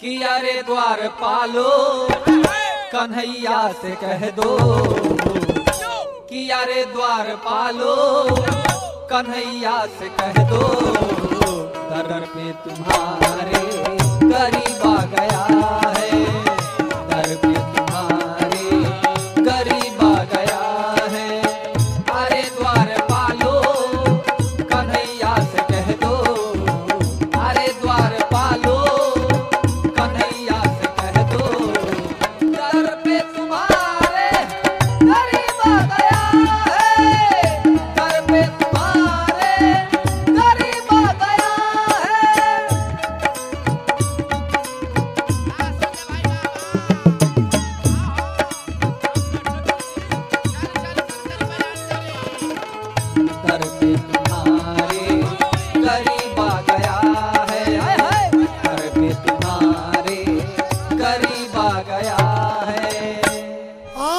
कि अरे द्वार पालो कन्हैया से कह दो कि अरे द्वार पालो कन्हैया से कह दो दर पे तुम्हारे गरीब आ गया है, दर पे तुम्हारे गरीब आ गया है। अरे द्वार पालो कन्हैया से कह दो, अरे द्वार पालो कन्हैया से कह दो दर पे तुम्हारे गरीब आ गया है, दर पे तुम्हारे गरीब आ गया है। दर पे तुम्हारे गरीब आ गया है, हाय हाय, दर पे तुम्हारे गरीब आ गया है। आ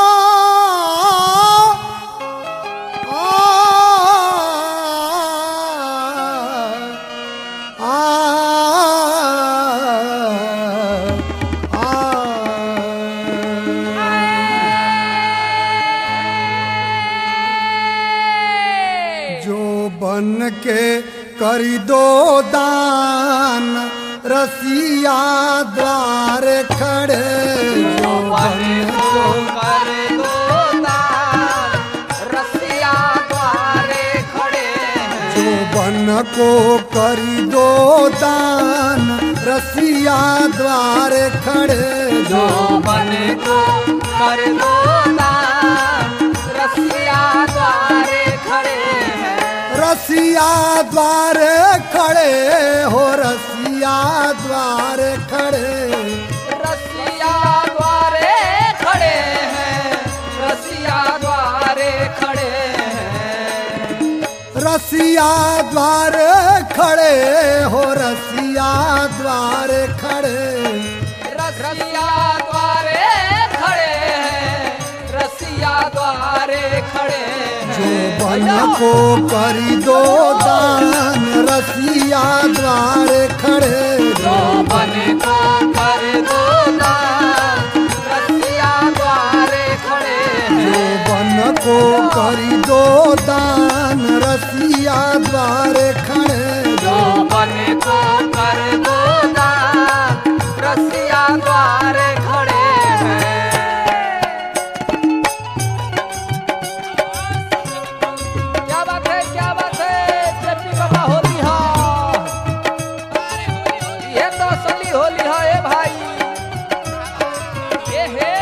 जो बन के करी दो दान रसिया द्वार खड़े, जो बन को कर दो दान रसिया द्वारे खड़े हैं, जो बन को करी दो दान रसिया द्वार खड़े, जो बन को कर दो दान रसिया द्वारे खड़े हैं। रसिया द्वार खड़े हो, रसिया द्वार खड़े, रसिया द्वारे खड़े हैं, रसिया द्वारे खड़े हैं। रसिया द्वार खड़े हो, रसिया द्वार खड़े, रसिया द्वारे खड़े हैं, रसिया द्वारे खड़े जो हैं। बन को करी दो दान रसिया द्वार खड़े, जो बन को कर दो दान रसिया द्वारे खड़े जो हैं। बन को करी दो दान रसिया द्वार खड़े, जो बन को कर दो दान रसिया द्वारे खड़े हैं। क्या बात है, क्या बात है, जेपी बाबा होली हा, ये तो असली होली है ए भाई, ए हे।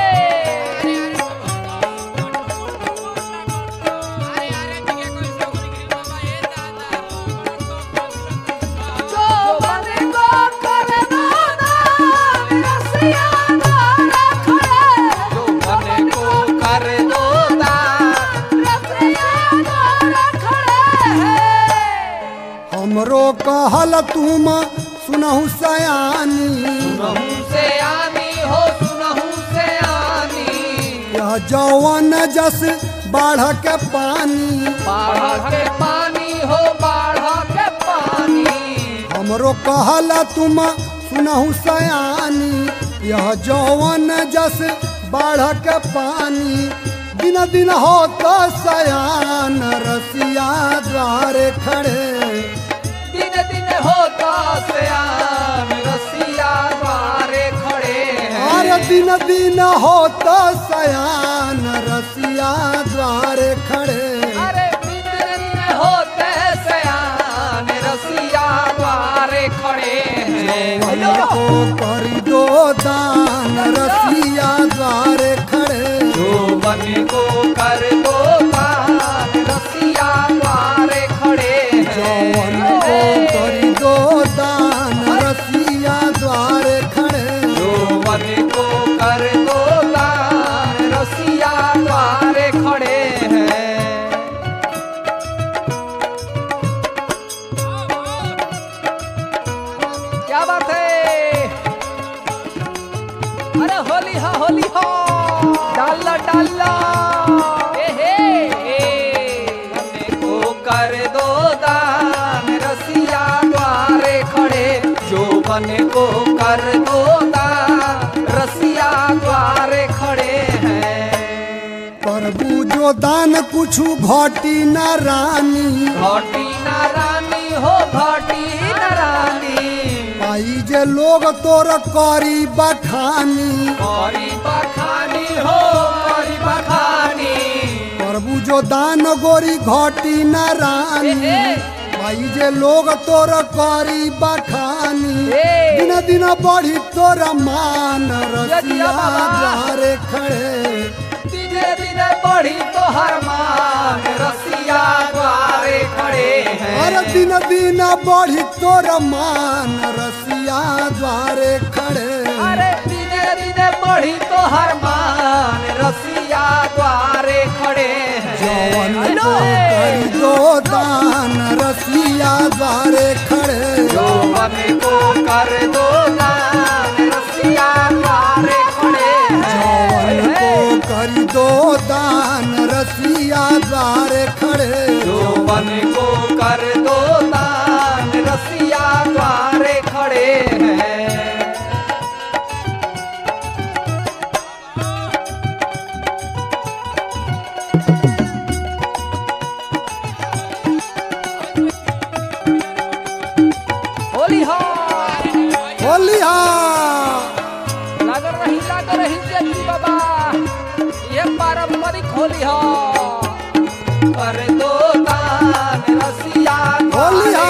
जो बन को कर दो दान रसिया द्वारे खड़े, जो बन को कर दो दान रसिया द्वारे खड़े हैं। हमरो कहल तुम सुनहु सयानी, सुनहु से आनी हो, सुनहु से आनी, यह जौवन जस बाढ़ के पानी, बाढ़ के पानी हो, बाढ़ के पानी। हमरो कहल तुम सुनहु सयानी, यह जौवन जस बाढ़ के पानी, दिन दिन हो तो सयान रसिया द्वार खड़े, दिन दिन होता सयान रसिया द्वारे खड़े हैं। और दिन दिन हो तो सयान रसिया द्वार खड़े, अरे दिन दिन होते सयान रसिया द्वारे खड़े हैं। बन को करी दो दान रसिया द्वार खड़े, जो बन को कर दो दान रसिया द्वारे खड़े जौवन हैं। को करी दो दान रसिया द्वार खड़े, जो बन को कर दो दान रसिया द्वारे खड़े हैं। क्या बात है, अरे होली हा, होली हा, डाला डाला, ए हे ए, बन को कर दो दान रसिया द्वारे खड़े, जो जोबन को कर दो दान, रसिया द्वारे खड़े हैं। प्रभु जो दान कुछ घटी न रानी, घटी न रानी हो घटी न रानी, पाई जे लोग तोर करी बखानी, करी बखानी हो करी बखानी। प्रभु जो दान गोरी घटी न रानी, पाई जे लोग तोर करी बखानी, दिन दिन बढ़ी तोर मान, रसिया द्वारे खड़े, दिने दिने बढ़ी तो हर मान, रसिया द्वारे खड़े हैं। अरे दिन दिन बढ़ी तोर मान, रसिया द्वारे खड़े, अरे दिने दिने बढ़ी तो हर मान, रसिया द्वारे खड़े हैं। जवन को करी दो दान, रसिया द्वारे खड़े, जोबन को कर दो दान, रसिया द्वारे खड़े हैं। जवन को करी दो दान, रसिया द्वारे खड़े, जोबन को कर दो दान, रसिया द्वारे खड़े हैं। होली हो होलिया लागल रही जल्दी बाबा, ये पारंपरिक होली हो। कर दो दान, रसिया होलिया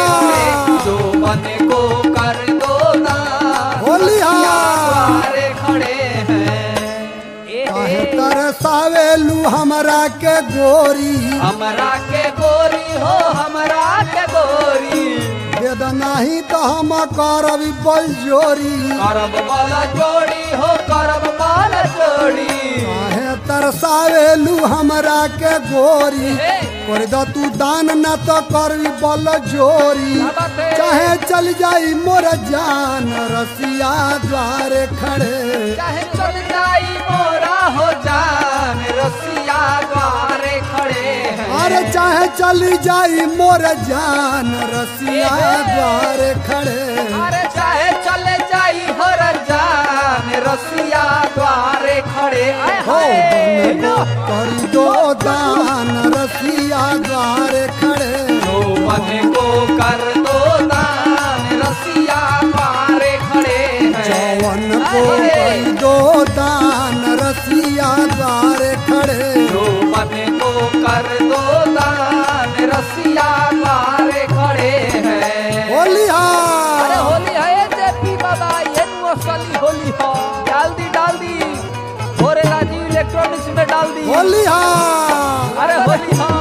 जोबन को कर दो दान, होलिया द्वारे खड़े हैं। काहे तरसावेलू हमरा के गोरी, हमरा के गोरी हो हमरा के गोरी, वेद नाही तो हम करब बलजोरी, करब बल जोड़ी हो करब बल जोड़ी। काहे तरसावेलू हमरा के गोरी, कर द तू दान न तो करबी बल जोरी, चाहे चल जाई मोर जान, रसिया द्वारे खड़े, चाहे चल जाई मोरा हो जान, रसिया द्वारे खड़े हैं। अरे चाहे चली जाई मोर जान, रसिया द्वारे खड़े, अरे चाहे चले जाई हर जान, रसिया द्वारे खड़े। आय हो हाय बन को करी दो दान, रसिया द्वारे खड़े, जोबन को कर दो दान, रसिया द्वारे खड़े हैं। जवन को करी दो दान, रसिया द्वारे खड़े, जोबन को कर दो दान, रसिया द्वारे खड़े हैं। होलिया अरे होली है जेपी बाबा, ये असली होली हो। डाल दी भोरे राजीव इलेक्ट्रॉनिक्स में डाल दी। होलिया अरे होली हो,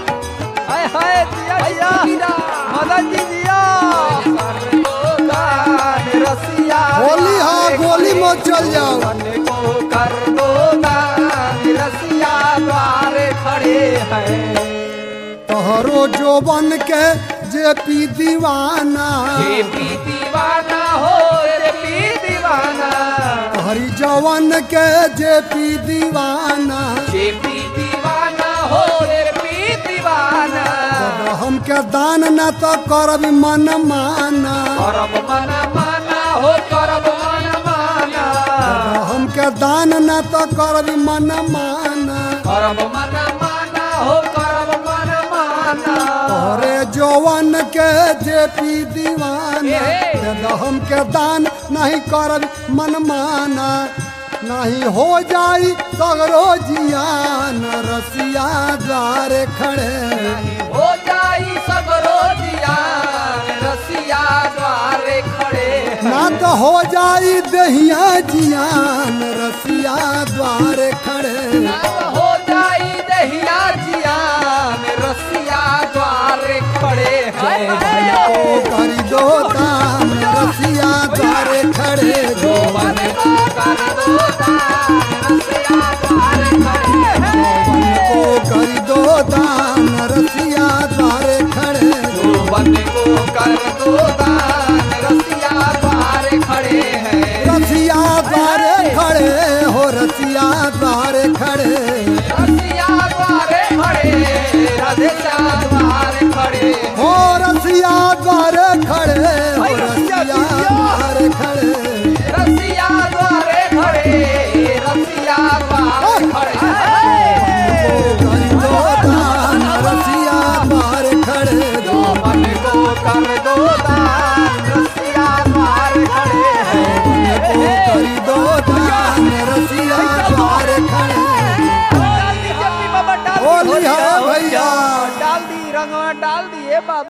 हाय हाय जिया जिया मदन जी जिया। कर दो दान, रसिया होलिया गोली मत चल जाओ, जोबन को कर दो दान, रसिया द्वारे खड़े हैं। तोहरो जोबन के जेपी दीवाना, जेपी दीवाना हो जेपी दीवाना, हरी जवन के जेपी दीवाना, जेपी दीवाना हो जेपी दीवाना। हमके दान न तो करब मन माना, करब मन माना हो करब मन माना, हमके दान न तो करब मन माना, करब मन माना हो करब मन माना। तोहरे जवन के जेपी दीवाना, हमके दान नहीं करब मन माना, नहीं हो जाई सगरो जियान, रसिया द्वारे खड़े, हो जाई सगरो जियान, रसिया द्वारे खड़े हैं। ना तो हो जाई दहिया जियान, रसिया द्वारे खड़े, हो जाई दहिया जियान, रसिया द्वारे खड़े हैं। ओ करी दो दान, रसिया द्वारे खड़े, जोबन को कर दो दान, रसिया द्वारे खड़े हैं। ओ करी दो दान, रसिया द्वारे खड़े, जोबन को कर दो दान, रसिया द्वारे खड़े हैं। रसिया द्वारे खड़े हो, रसिया द्वारे खड़े, रसिया द्वारे खड़े, रसिया द्वारे खड़े हो रसिया द्वारे खड़े, हो रसिया द्वारे दो दान रसिया द्वार खड़े हैं को करी दो दान रसिया द्वार खड़े डाल दी जप्पी बाबा डाल दी होली है भैया डाल दी रंगवा डाल दिए बाबा।